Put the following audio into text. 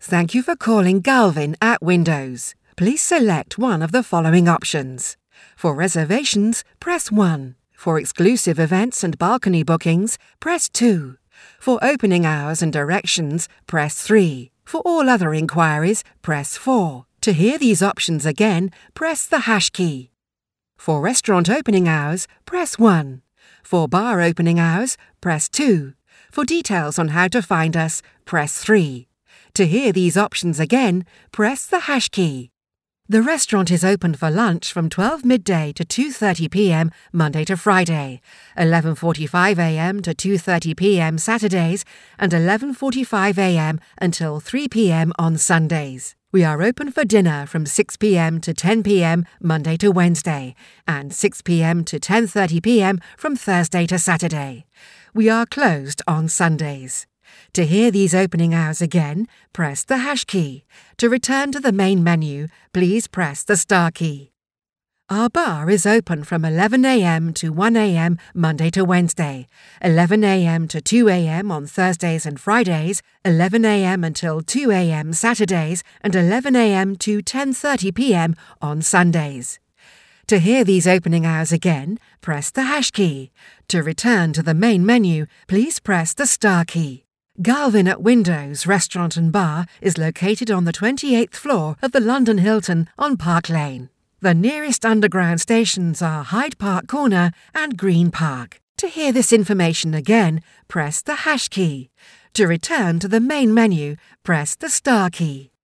Thank you for calling Galvin at Windows. Please select one of the following options. For reservations, press 1. For exclusive events and balcony bookings, press 2. For opening hours and directions, press 3. For all other inquiries, press 4. To hear these options again, press the hash key. For restaurant opening hours, press 1. For bar opening hours, press 2. For details on how to find us, press 3. To hear these options again, press the hash key. The restaurant is open for lunch from 12 midday to 2:30 p.m. Monday to Friday, 11:45 a.m. to 2:30 p.m. Saturdays, and 11:45 a.m. until 3 p.m. on Sundays. We are open for dinner from 6 p.m. to 10 p.m. Monday to Wednesday, and 6 p.m. to 10:30 p.m. from Thursday to Saturday. We are closed on Sundays. To hear these opening hours again, press the hash key. To return to the main menu, please press the star key. Our bar is open from 11 a.m. to 1 a.m. Monday to Wednesday, 11 a.m. to 2 a.m. on Thursdays and Fridays, 11 a.m. until 2 a.m. Saturdays, and 11 a.m. to 10:30 p.m. on Sundays. To hear these opening hours again, press the hash key. To return to the main menu, please press the star key. Galvin at Windows Restaurant and Bar is located on the 28th floor of the London Hilton on Park Lane. The nearest underground stations are Hyde Park Corner and Green Park. To hear this information again, press the hash key. To return to the main menu, press the star key.